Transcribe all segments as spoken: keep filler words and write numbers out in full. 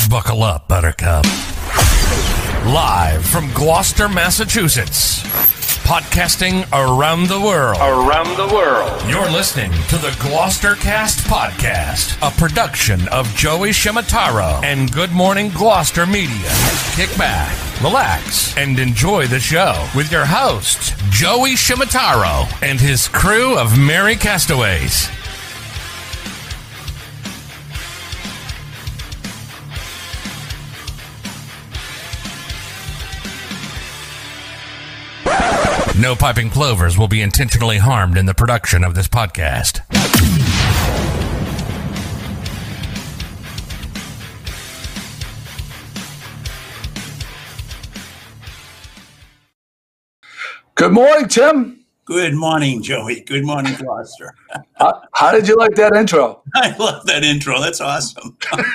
Buckle up, Buttercup. Live from Gloucester, Massachusetts. Podcasting around the world. Around the world. You're listening to the Gloucester Cast Podcast, a production of Joey Shimataro and Good Morning Gloucester Media. Kick back, relax, and enjoy the show with your host, Joey Shimataro, and his crew of merry castaways. No piping plovers will be intentionally harmed in the production of this podcast. Good morning, Tim. Good morning, Joey. Good morning, Gloucester. how, how did you like that intro? I love that intro. That's awesome.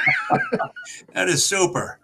That is super.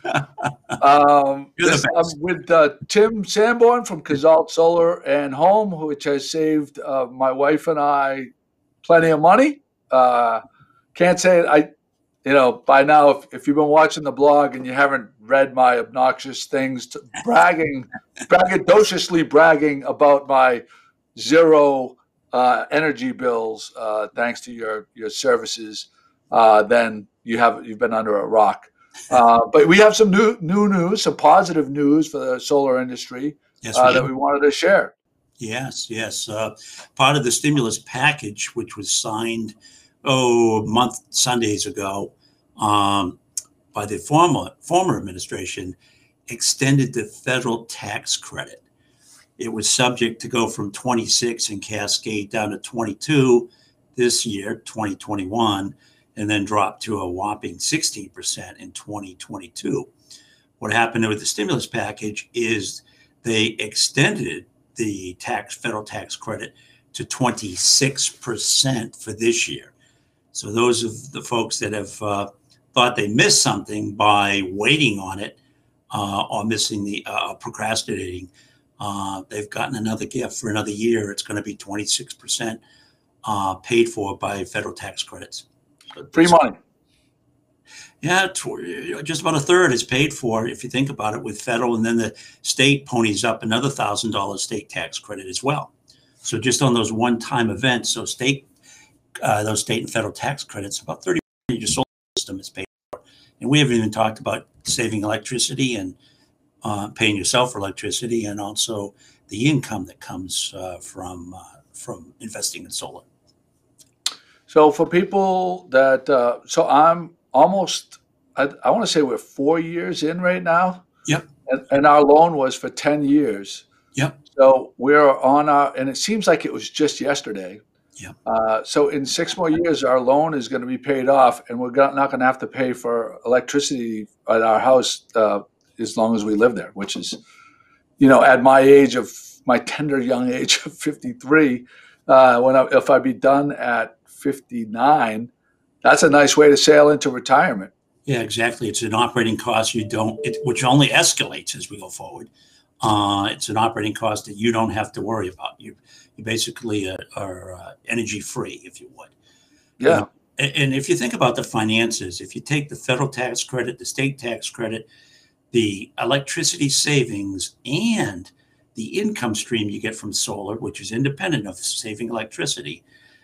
um, You're this, the best. I'm with uh, Tim Sanborn from Cazalt Solar and Home, which has saved uh, my wife and I plenty of money. Uh, can't say it. I, you know, by now, if, if you've been watching the blog and you haven't read my obnoxious things, to, bragging, braggadociously bragging about my zero uh, energy bills, uh, thanks to your your services, uh, then you have you've been under a rock. Uh, but we have some new new news, some positive news for the solar industry Yes, uh, we that do. we wanted to share. Yes, yes. Uh, part of the stimulus package, which was signed, oh, a month Sundays ago um, by the former former administration, extended the federal tax credit. It was subject to go from twenty-six and cascade down to twenty-two this year, twenty twenty-one, and then drop to a whopping sixteen percent in twenty twenty-two. What happened with the stimulus package is they extended the tax federal tax credit to twenty-six percent for this year. So those of the folks that have uh, thought they missed something by waiting on it uh, or missing the uh, procrastinating, uh, they've gotten another gift for another year. It's going to be twenty-six percent uh, paid for by federal tax credits. Free money. Yeah, tw- just about a third is paid for, if you think about it, with federal, and then the state ponies up another one thousand dollars state tax credit as well. So just on those one-time events, so state, uh, those state and federal tax credits, about thirty percent of your solar system is paid for. And we haven't even talked about saving electricity and uh, paying yourself for electricity, and also the income that comes uh, from uh, from investing in solar. So for people that, uh, so I'm almost, I, I want to say we're four years in right now. Yep. And, and our loan was for ten years. Yep. So we're on our, and it seems like it was just yesterday. Yep. Uh, so in six more years, our loan is going to be paid off, and we're go- not going to have to pay for electricity at our house uh, as long as we live there, which is, you know, at my age of, my tender young age of fifty-three, uh, when I, if I be done at fifty-nine, that's a nice way to sail into retirement. Yeah, exactly. It's an operating cost you don't, it, which only escalates as we go forward. Uh, it's an operating cost that you don't have to worry about. You, you basically uh, are uh, energy free, if you would. Yeah. You know, and, and if you think about the finances, if you take the federal tax credit, the state tax credit, the electricity savings, and the income stream you get from solar, which is independent of saving electricity,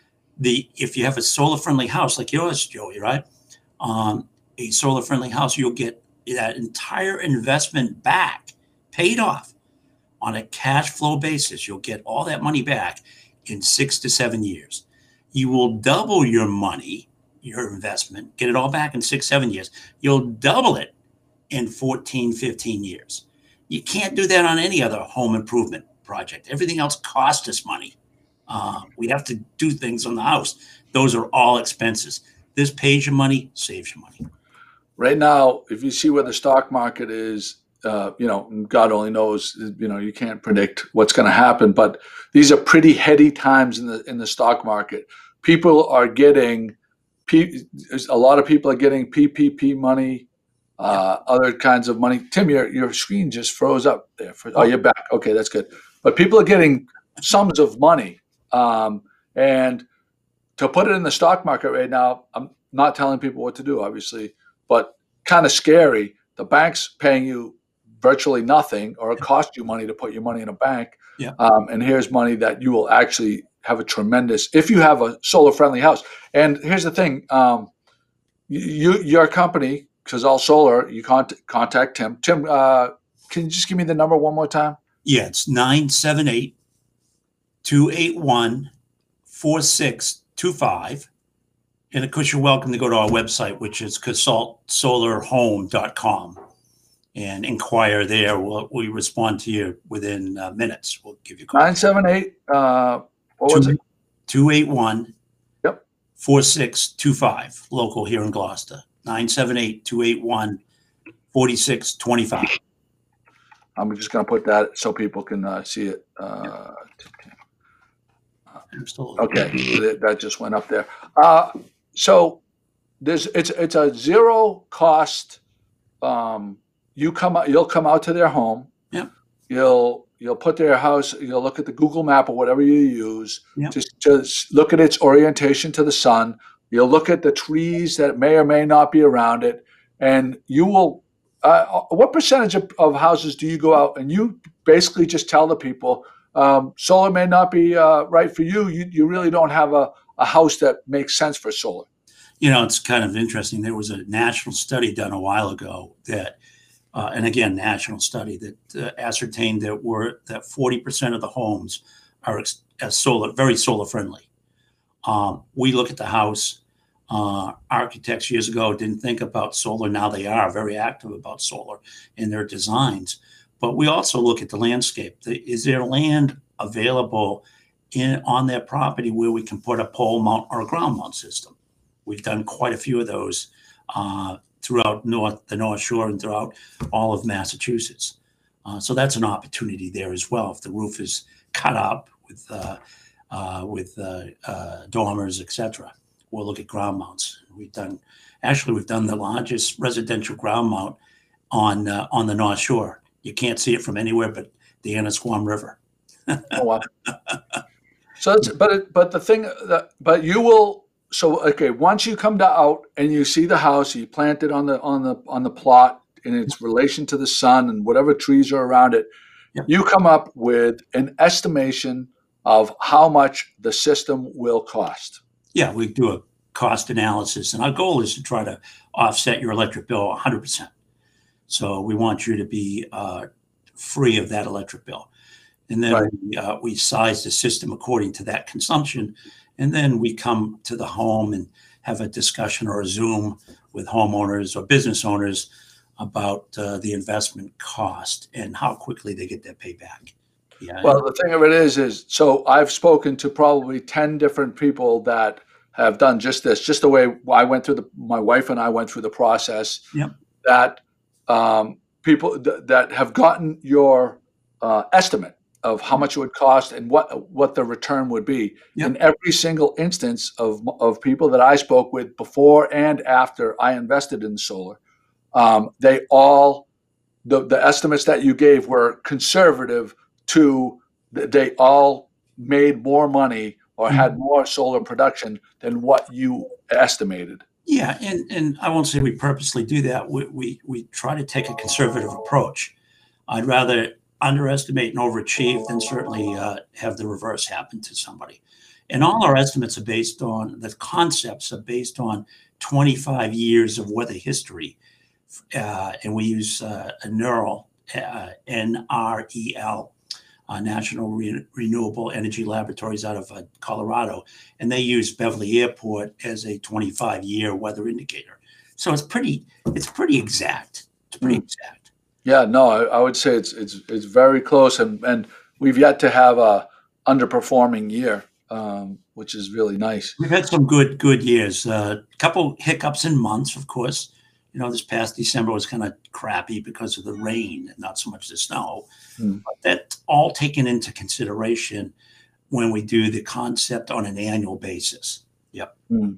the if you have a solar-friendly house like yours, Joey, right? Um, a solar-friendly house, you'll get that entire investment back, paid off on a cash flow basis. You'll get all that money back in six to seven years. You will double your money, your investment, get it all back in six, seven years. You'll double it in fourteen, fifteen years. You can't do that on any other home improvement project. Everything else costs us money. Uh, we have to do things on the house. Those are all expenses. This pays your money, saves your money. Right now, if you see where the stock market is, uh, you know, God only knows, you know, you can't predict what's going to happen, but these are pretty heady times in the in the stock market. People are getting, P, a lot of people are getting P P P money, uh, other kinds of money. Tim, your your screen just froze up there. For, oh, you're back. Okay, that's good. But people are getting sums of money. Um, and to put it in the stock market right now, I'm not telling people what to do, obviously, but kind of scary. The bank's paying you virtually nothing, or it costs you money to put your money in a bank. Yeah. Um, and here's money that you will actually have a tremendous, if you have a solar friendly house. And here's the thing, um, you, your company, Cazal Solar, you contact, contact Tim. Tim, uh, can you just give me the number one more time? Yeah, it's nine seven eight, two eight one, four six two five. And of course, you're welcome to go to our website, which is cazalt solar home dot com, and inquire there. We'll, we respond to you within uh, minutes. We'll give you a call. nine seven eight, uh, what was it? two eight one, Yep. four six two five, local here in Gloucester. nine seven eight, two eight one, four six two five. I'm just going to put that so people can uh, see it. Uh, okay, that just went up there. Uh, so there's it's it's a zero cost. Um, you come out, you'll come out to their home. Yeah. You'll you'll put their house. You'll look at the Google map or whatever you use. Yep. Just just look at its orientation to the sun. You'll look at the trees that may or may not be around it, and you will. Uh, what percentage of, of houses do you go out and you basically just tell the people um, solar may not be uh, right for you. You you really don't have a, a house that makes sense for solar. You know, it's kind of interesting. There was a national study done a while ago that, uh, and again, national study that uh, ascertained that were that forty percent of the homes are ex- as solar, very solar friendly. Um, we look at the house. Uh, architects years ago didn't think about solar. Now they are very active about solar in their designs. But we also look at the landscape. Is there land available in on their property where we can put a pole mount or a ground mount system? We've done quite a few of those uh, throughout North, the North Shore and throughout all of Massachusetts. Uh, so that's an opportunity there as well. If the roof is cut up with uh, uh, with uh, uh, dormers, et cetera. We'll look at ground mounts. We've done, actually, we've done the largest residential ground mount on uh, on the North Shore. You can't see it from anywhere but the Annisquam River. Oh, wow. So, it's, but it, but the thing that, but you will. So, okay, once you come to out and you see the house, you plant it on the on the on the plot in its relation to the sun and whatever trees are around it. Yep. You come up with an estimation of how much the system will cost. Yeah, we do a cost analysis, and our goal is to try to offset your electric bill one hundred percent. So we want you to be uh, free of that electric bill. And then Right. we, uh, we size the system according to that consumption. And then we come to the home and have a discussion or a Zoom with homeowners or business owners about uh, the investment cost and how quickly they get their payback. Yeah. Well, the thing of it is, is so I've spoken to probably ten different people that have done just this, just the way I went through the, my wife and I went through the process. Yep. That um, people th- that have gotten your uh, estimate of how much it would cost and what what the return would be. Yep. In every single instance of of people that I spoke with before and after I invested in solar, um, they all the the estimates that you gave were conservative. To they all made more money or Mm-hmm. had more solar production than what you estimated. Yeah, and, and I won't say we purposely do that. We, we we try to take a conservative approach. I'd rather underestimate and overachieve than certainly uh, have the reverse happen to somebody. And all our estimates are based on, the concepts are based on twenty-five years of weather history. Uh, and we use uh, a NERL, uh, N R E L, Uh, National Re- Renewable Energy Laboratories out of uh, Colorado, and they use Beverly Airport as a twenty-five year weather indicator. So it's pretty, it's pretty exact. It's pretty Mm. exact. Yeah, no, I, I would say it's it's it's very close, and and we've yet to have a underperforming year, um, which is really nice. We've had some good, good years. A uh, couple hiccups in months, of course. You know, this past December was kind of crappy because of the rain and not so much the snow. Mm. But that's all taken into consideration when we do the concept on an annual basis. Yep. Mm.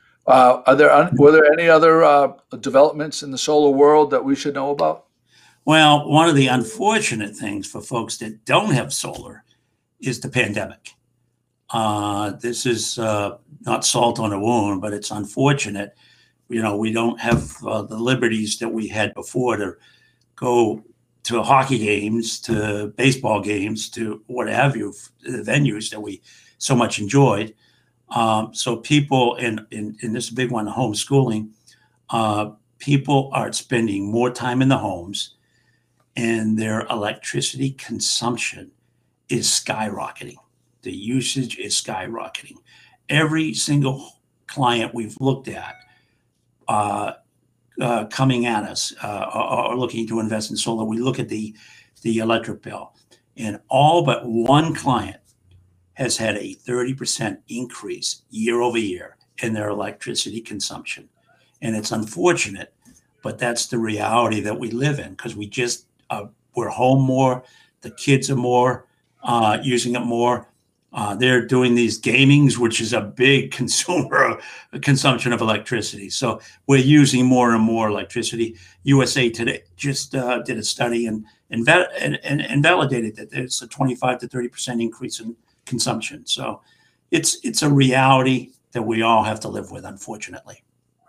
Uh, are there were there any other uh, developments in the solar world that we should know about? Well, one of the unfortunate things for folks that don't have solar is the pandemic. Uh, this is uh, not salt on a wound, but it's unfortunate. You know, we don't have uh, the liberties that we had before to go to hockey games, to baseball games, to what have you, the venues that we so much enjoyed. Um, so people, in, in, in this big one, homeschooling, uh, people are spending more time in the homes, and their electricity consumption is skyrocketing. The usage is skyrocketing. Every single client we've looked at uh, uh, coming at us uh, are, are looking to invest in solar. We look at the, the electric bill, and all but one client has had a thirty percent increase year over year in their electricity consumption. And it's unfortunate, but that's the reality that we live in, because we just, uh, we're home more, the kids are more, uh, using it more. Uh, they're doing these gamings, which is a big consumer of, consumption of electricity. So we're using more and more electricity. U S A Today just uh, did a study and, and, and, and validated that there's a twenty-five to thirty percent increase in consumption. So it's it's a reality that we all have to live with, unfortunately.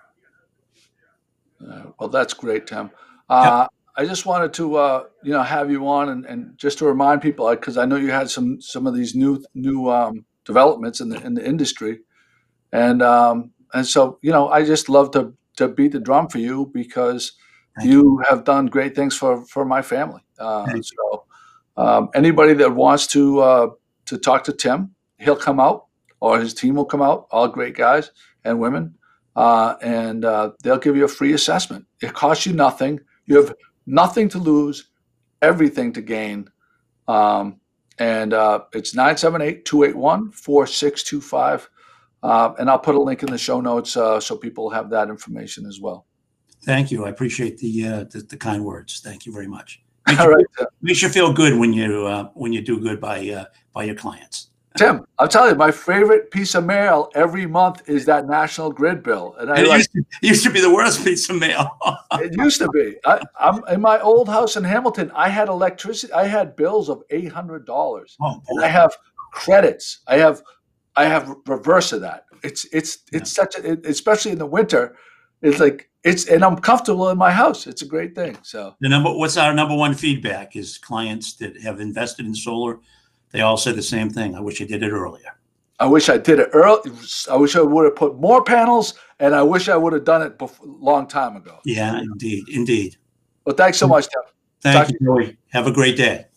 Uh, well, that's great, Tim. Uh, yep. I just wanted to, uh, you know, have you on and, and just to remind people, because I know you had some some of these new new um, developments in the in the industry, and um, and so you know, I just love to to beat the drum for you, because Thank you, you have done great things for for my family. Uh, so um, anybody that wants to uh, to talk to Tim, he'll come out, or his team will come out. All great guys and women. Uh, and uh, they'll give you a free assessment. It costs you nothing. You have nothing to lose, everything to gain. Um, and uh, it's nine seven eight, two eight one, four six two five. Uh, and I'll put a link in the show notes uh, so people have that information as well. Thank you. I appreciate the uh, the, the kind words. Thank you very much. Makes All you, right. Makes you feel good when you uh, when you do good by uh, by your clients. Tim, I'll tell you, my favorite piece of mail every month is that National Grid bill. And I it like, used, to, it used to be the worst piece of mail. It used to be. I, I'm in my old house in Hamilton. I had electricity. I had bills of eight hundred dollars, oh, and I have credits. I have, I have reverse of that. It's it's it's yeah. such a, it, especially in the winter. It's like it's, and I'm comfortable in my house. It's a great thing. So the number, what's our number one feedback is clients that have invested in solar. They all say the same thing. I wish I did it earlier. I wish I did it early. I wish I would have put more panels, and I wish I would have done it a long time ago. Yeah, indeed, indeed. Well, thanks so much, Tim. Thank Talk you, Joey. Have a great day.